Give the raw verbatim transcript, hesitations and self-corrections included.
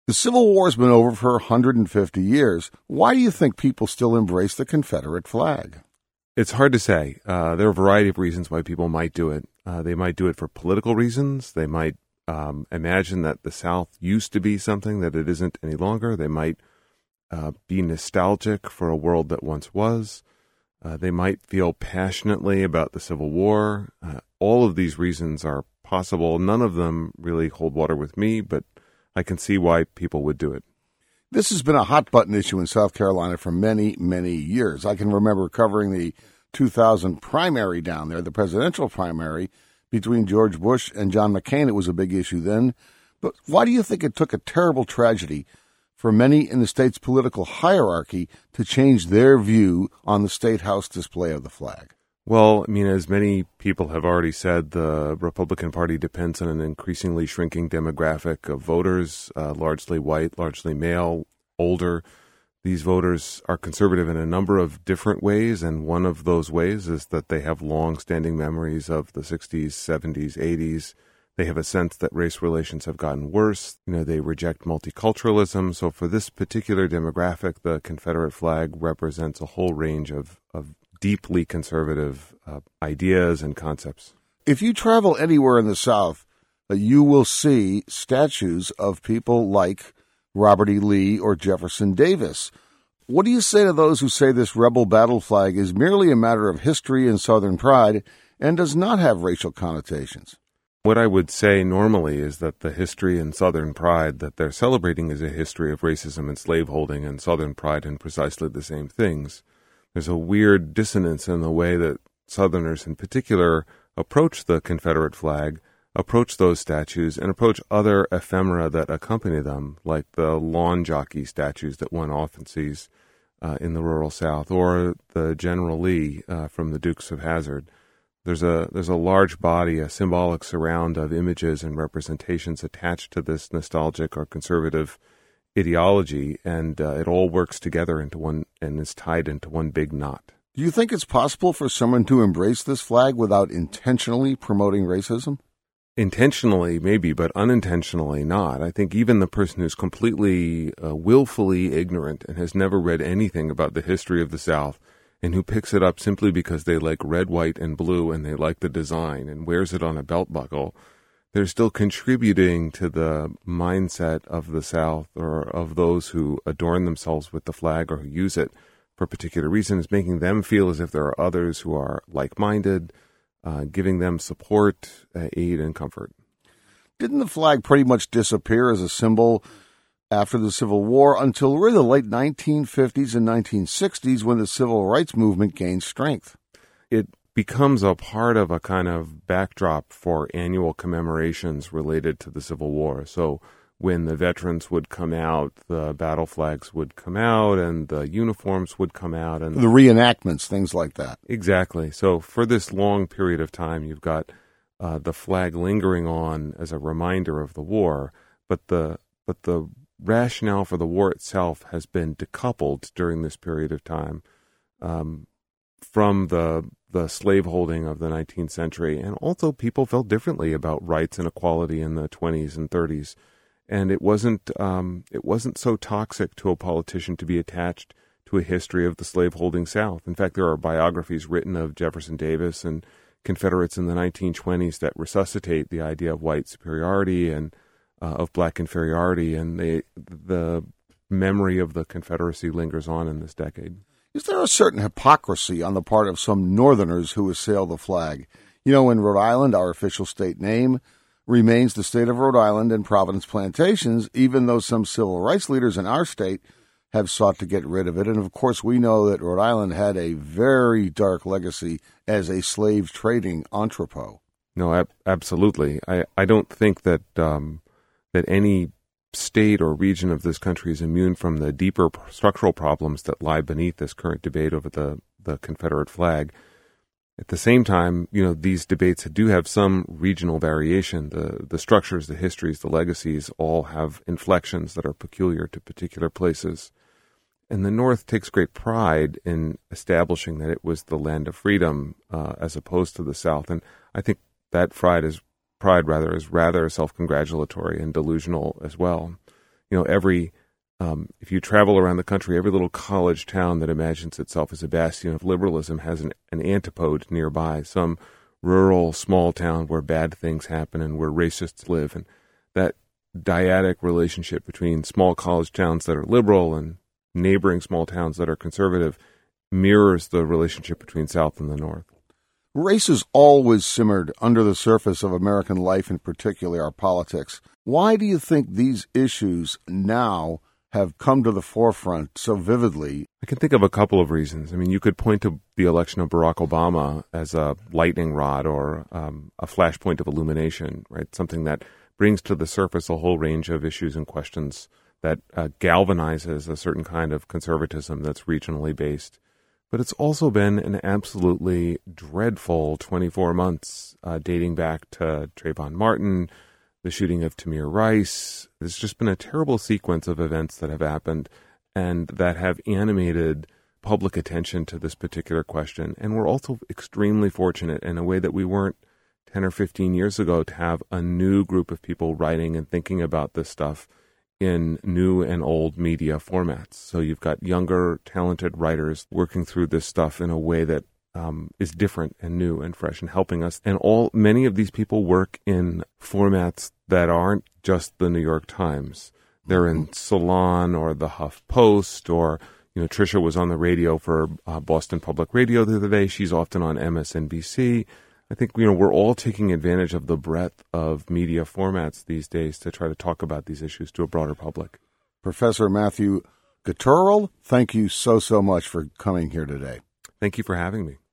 The Civil War's been over for one hundred fifty years. Why do you think people still embrace the Confederate flag? It's hard to say. Uh, there are a variety of reasons why people might do it. Uh, they might do it for political reasons. They might um, imagine that the South used to be something that it isn't any longer. They might uh, be nostalgic for a world that once was. Uh, they might feel passionately about the Civil War. Uh, all of these reasons are possible. None of them really hold water with me, but I can see why people would do it. This has been a hot-button issue in South Carolina for many, many years. I can remember covering the two thousand primary down there, the presidential primary between George Bush and John McCain. It was a big issue then. But why do you think it took a terrible tragedy for many in the state's political hierarchy to change their view on the State House display of the flag? Well, I mean, as many people have already said, the Republican Party depends on an increasingly shrinking demographic of voters, uh, largely white, largely male, older. These voters are conservative in a number of different ways, and one of those ways is that they have long-standing memories of the sixties, seventies, eighties. They have a sense that race relations have gotten worse. You know, they reject multiculturalism. So for this particular demographic, the Confederate flag represents a whole range of, of deeply conservative uh, ideas and concepts. If you travel anywhere in the South, uh, you will see statues of people like Robert E. Lee or Jefferson Davis. What do you say to those who say this rebel battle flag is merely a matter of history and Southern pride and does not have racial connotations? What I would say normally is that the history and Southern pride that they're celebrating is a history of racism and slaveholding, and Southern pride in precisely the same things. There's a weird dissonance in the way that Southerners in particular approach the Confederate flag, approach those statues, and approach other ephemera that accompany them, like the lawn jockey statues that one often sees uh, in the rural South, or the General Lee uh, from the Dukes of Hazzard. There's a there's a large body, a symbolic surround of images and representations attached to this nostalgic or conservative ideology, and uh, it all works together into one and is tied into one big knot. Do you think it's possible for someone to embrace this flag without intentionally promoting racism? Intentionally, maybe, but unintentionally not. I think even the person who's completely uh, willfully ignorant and has never read anything about the history of the South and who picks it up simply because they like red, white, and blue and they like the design and wears it on a belt buckle, they're still contributing to the mindset of the South or of those who adorn themselves with the flag or who use it for a particular reason, is making them feel as if there are others who are like-minded, uh, giving them support, uh, aid, and comfort. Didn't the flag pretty much disappear as a symbol after the Civil War until really the late nineteen fifties and nineteen sixties when the civil rights movement gained strength? It becomes a part of a kind of backdrop for annual commemorations related to the Civil War. So when the veterans would come out, the battle flags would come out and the uniforms would come out. And the reenactments, things like that. Exactly. So for this long period of time, you've got uh, the flag lingering on as a reminder of the war, but the but the rationale for the war itself has been decoupled during this period of time um, from the the slaveholding of the nineteenth century. And also people felt differently about rights and equality in the twenties and thirties. And it wasn't um, it wasn't so toxic to a politician to be attached to a history of the slaveholding South. In fact, there are biographies written of Jefferson Davis and Confederates in the nineteen twenties that resuscitate the idea of white superiority and uh, of black inferiority, and they, the memory of the Confederacy lingers on in this decade. Is there a certain hypocrisy on the part of some Northerners who assail the flag? You know, in Rhode Island, our official state name remains the state of Rhode Island and Providence Plantations, even though some civil rights leaders in our state have sought to get rid of it. And, of course, we know that Rhode Island had a very dark legacy as a slave trading entrepot. No, ab- absolutely. I, I don't think that um, that any state or region of this country is immune from the deeper structural problems that lie beneath this current debate over the, the Confederate flag. At the same time, you know, these debates do have some regional variation. The the structures, the histories, the legacies all have inflections that are peculiar to particular places. And the North takes great pride in establishing that it was the land of freedom uh, as opposed to the South. And I think that pride is pride rather is rather self-congratulatory and delusional as well. you know, every um, if you travel around the country, every little college town that imagines itself as a bastion of liberalism has an, an antipode nearby, some rural small town where bad things happen and where racists live. And that dyadic relationship between small college towns that are liberal and neighboring small towns that are conservative mirrors the relationship between South and the North. Race has always simmered under the surface of American life, in particular our politics. Why do you think these issues now have come to the forefront so vividly? I can think of a couple of reasons. I mean, you could point to the election of Barack Obama as a lightning rod or um, a flashpoint of illumination, right? Something that brings to the surface a whole range of issues and questions that uh, galvanizes a certain kind of conservatism that's regionally based. But it's also been an absolutely dreadful twenty-four months, uh, dating back to Trayvon Martin, the shooting of Tamir Rice. There's just been a terrible sequence of events that have happened and that have animated public attention to this particular question. And we're also extremely fortunate in a way that we weren't ten or fifteen years ago to have a new group of people writing and thinking about this stuff in new and old media formats. So you've got younger, talented writers working through this stuff in a way that um, is different and new and fresh and helping us. And all many of these people work in formats that aren't just the New York Times. They're in Salon or the Huff Post, or, you know, Tricia was on the radio for uh, Boston Public Radio the other day. She's often on M S N B C. I think, you know, we're all taking advantage of the breadth of media formats these days to try to talk about these issues to a broader public. Professor Matthew Gutturl, thank you so, so much for coming here today. Thank you for having me.